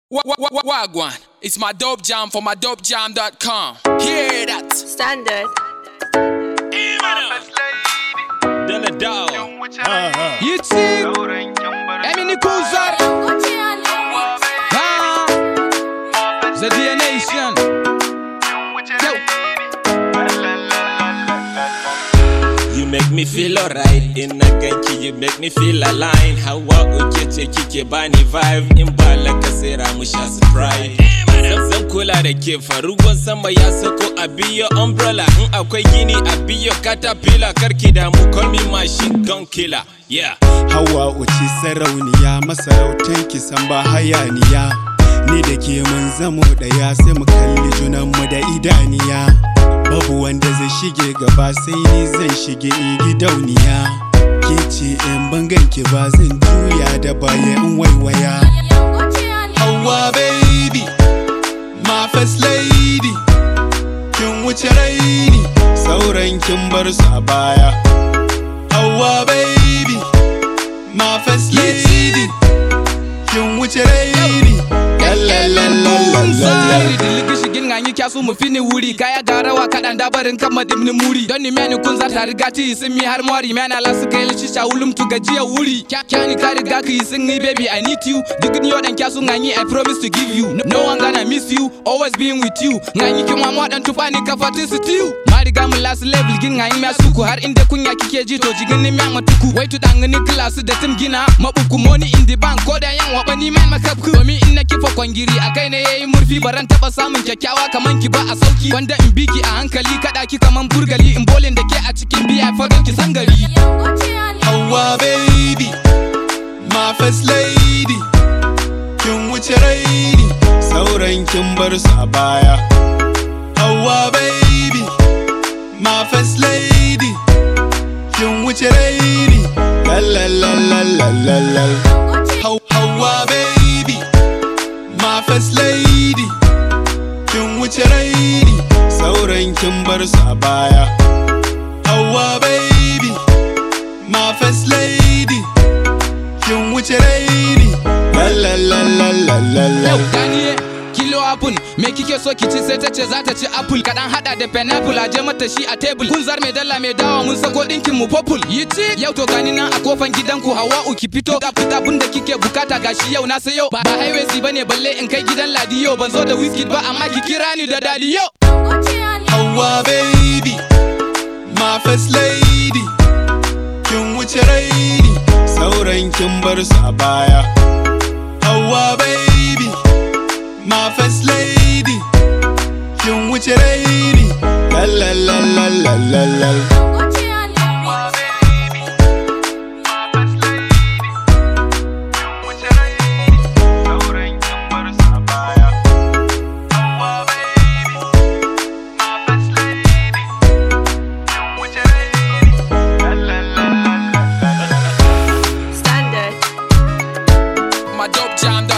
Wagwan, it's my dope jam for my dopejam.com. Hear that? Standard. You see? Emini Kuzar. The Nation. You make me feel alright. In a ganki, you make me feel aligned. Hawa uke kike bani vibe. In ba laka sera mu sha surprise. Zan kula da ke faruwan sama ya sako a biyo umbrella. In akwai gini a biyo caterpillar. Karki da mu call me machine gun killer. Yeah. Hawa uci sarauniya, masarautan ki san ba hayaniya. Ni da ke mun zamo daya sai mu kalli junanmu da idaniya. Babu wanda zai shige gaba sai ni zan shige gidauniya. Ke ce in bangan ki ba zan juya da baya in waiwaya. Hawa baby, my first lady. Kin wuce raini, sauran kin bar su a baya. Hawa baby, my first lady. Kin wuce raini. Yi kyasu mu fini wuri kaya garawa kadan dabarin kan madimnin muri don ni meni kun za ta riga ti sun mi har mori mena la suka yi shisha ulum tu gajiya wuri kyani ka riga ka yi sun ni baby I need you duk ni yodan kyasu nganyi I promise to give you no one gonna miss you always being with you nganyi kin wa modan tufa ni ka fatin stew ma riga mu last level gin nganyi ma suku har inda kunya kike ji to jigin ni ma matuku wai tu dan ni class da tim gina mabuku money in the bank ko da yan waba ni mai makabku domin in na kifa kwangiri akai ne yayi murfi baran taba samun kyakkyawa kaman ki ba a sauki wanda in biki a hankali kada ki kaman burgali in bolin da ke a cikin biya fadon ki sangari. Hawa baby, my first lady. Kin wuce raini, sauran kin bar su a baya. Hawa baby, my first lady. Kin wuce raini, la la la la la la la. Hawa baby, my first lady. Kin wuce raini, sauran kin bar su a baya. Hawa baby, my first lady. Kin wuce raini, la la la la la la la. Kilo apple, me kike so ki ci sai ta ce za ta ci apple kadan hada da pineapple aje mata shi a table kun zar mai dalla mai dawa mun sako dinkin mu purple yi ci yau to gani nan a kofan gidanku Hawa'u ki fito ga abun da kike bukata gashi yau na sayo ba highway si bane balle in kai gidan Ladiyo ban zo da whiskey ba amma ki kira ni da Dadiyo. Hawa baby, my first lady. Kin wuce raini, sauran kin bar su a baya. Hawa baby, my first lady. Kin wuce raini, la la la la la la la. My dopejam.com.